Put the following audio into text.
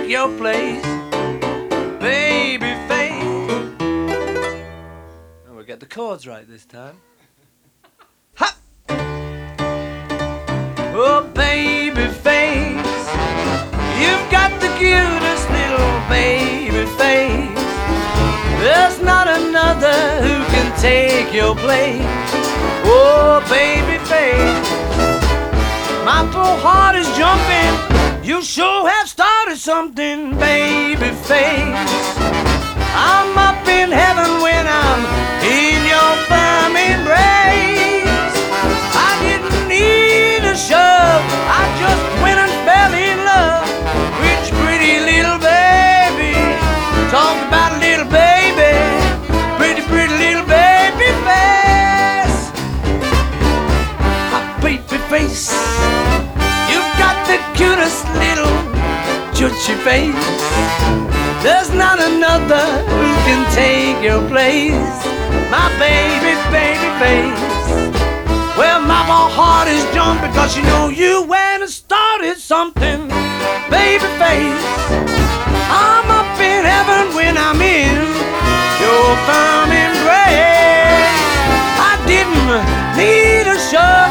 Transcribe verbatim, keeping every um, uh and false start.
take your place, baby face. And we'll get the chords right this time. Ha! Oh, baby face, you've got the cutest little baby face. There's not another who can take your place. Oh, baby face, my poor heart is jumping. You sure have started something, baby face. I'm up in heaven when I'm in your firm embrace. I didn't need a shove, I just went and fell in love with your pretty little baby. Talk about a little baby, pretty, pretty little baby face. My baby face, you've got the cutest little chutchy face. There's not another who can take your place, my baby, baby face. Well, my heart is jumping because you know you went and started something, baby face. I'm up in heaven when I'm in your firm embrace. I didn't need a shove,